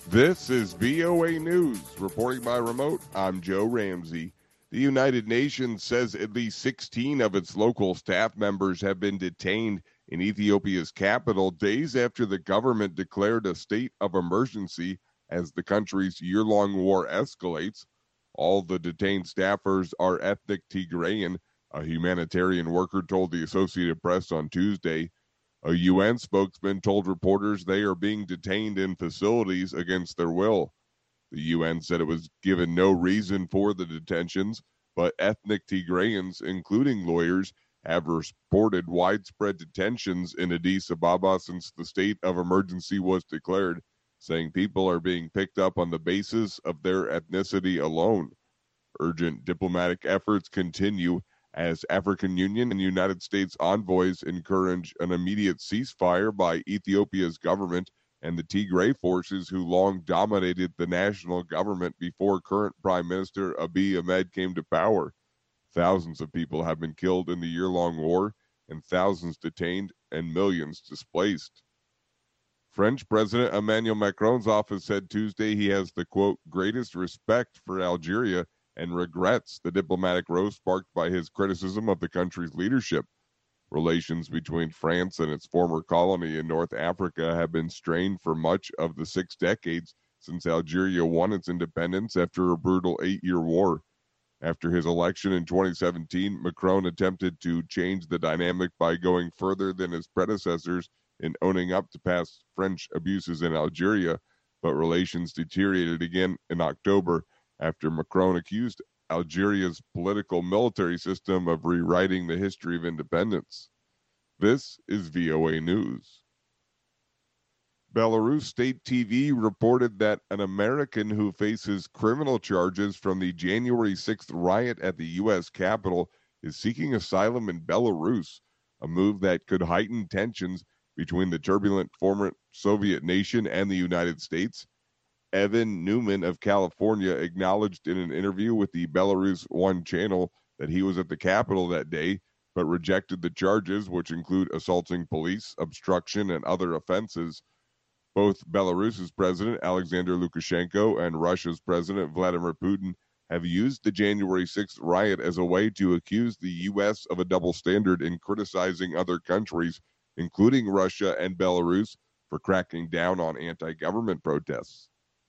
This is VOA News. Reporting by remote, I'm Joe Ramsey. The United Nations says at least 16 of its local staff members have been detained in Ethiopia's capital days after the government declared a state of emergency as the country's year-long war escalates. All the detained staffers are ethnic Tigrayan, a humanitarian worker told the Associated Press on Tuesday. A UN spokesman told reporters they are being detained in facilities against their will. The UN said it was given no reason for the detentions, but ethnic Tigrayans, including lawyers, have reported widespread detentions in Addis Ababa since the state of emergency was declared, saying people are being picked up on the basis of their ethnicity alone. Urgent diplomatic efforts continue as African Union and United States envoys encourage an immediate ceasefire by Ethiopia's government and the Tigray forces who long dominated the national government before current Prime Minister Abiy Ahmed came to power. Thousands of people have been killed in the year-long war, and thousands detained and millions displaced. French President Emmanuel Macron's office said Tuesday he has the, quote, greatest respect for Algeria and regrets the diplomatic row sparked by his criticism of the country's leadership. Relations between France and its former colony in North Africa have been strained for much of the 6 decades since Algeria won its independence after a brutal 8-year war. After his election in 2017, Macron attempted to change the dynamic by going further than his predecessors in owning up to past French abuses in Algeria, but relations deteriorated again in October after Macron accused Algeria's political military system of rewriting the history of independence. This is VOA News. Belarus State TV reported that an American who faces criminal charges from the January 6th riot at the U.S. Capitol is seeking asylum in Belarus, a move that could heighten tensions between the turbulent former Soviet nation and the United States. Evan Newman of California acknowledged in an interview with the Belarus One channel that he was at the Capitol that day, but rejected the charges, which include assaulting police, obstruction, and other offenses. Both Belarus's President Alexander Lukashenko and Russia's President Vladimir Putin have used the January 6th riot as a way to accuse the U.S. of a double standard in criticizing other countries, including Russia and Belarus, for cracking down on anti-government protests.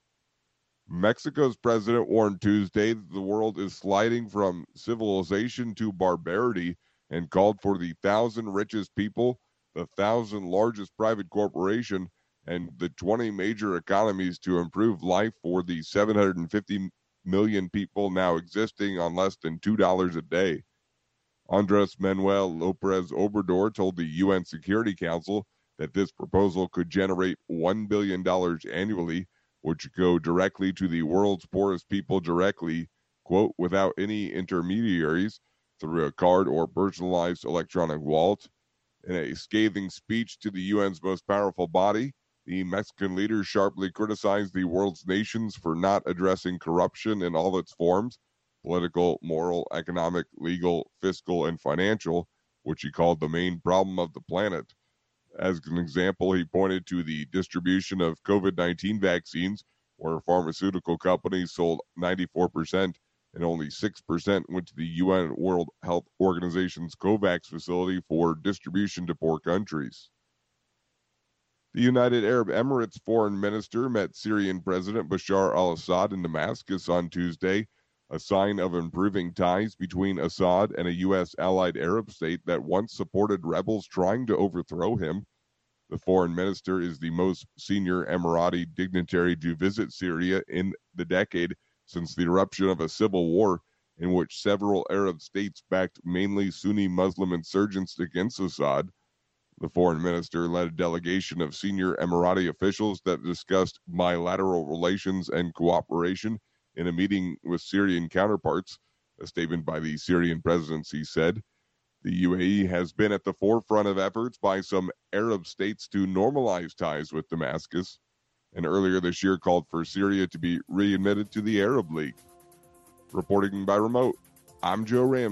Mexico's president warned Tuesday that the world is sliding from civilization to barbarity and called for the 1,000 richest people, the 1,000 largest private corporation, and the 20 major economies to improve life for the 750 million people now existing on less than $2 a day. Andres Manuel López Obrador told the UN Security Council that this proposal could generate $1 billion annually, which go directly to the world's poorest people directly, quote, without any intermediaries, through a card or personalized electronic wallet. In a scathing speech to the UN's most powerful body, the Mexican leader sharply criticized the world's nations for not addressing corruption in all its forms, political, moral, economic, legal, fiscal, and financial, which he called the main problem of the planet. As an example, he pointed to the distribution of COVID-19 vaccines, where pharmaceutical companies sold 94% and only 6% went to the UN World Health Organization's COVAX facility for distribution to poor countries. The United Arab Emirates foreign minister met Syrian President Bashar al-Assad in Damascus on Tuesday, a sign of improving ties between Assad and a U.S. allied Arab state that once supported rebels trying to overthrow him. The foreign minister is the most senior Emirati dignitary to visit Syria in the decade since the eruption of a civil war in which several Arab states backed mainly Sunni Muslim insurgents against Assad. The foreign minister led a delegation of senior Emirati officials that discussed bilateral relations and cooperation in a meeting with Syrian counterparts. A statement by the Syrian presidency said, the UAE has been at the forefront of efforts by some Arab states to normalize ties with Damascus, and earlier this year called for Syria to be readmitted to the Arab League. Reporting by remote, I'm Joe Ramsey.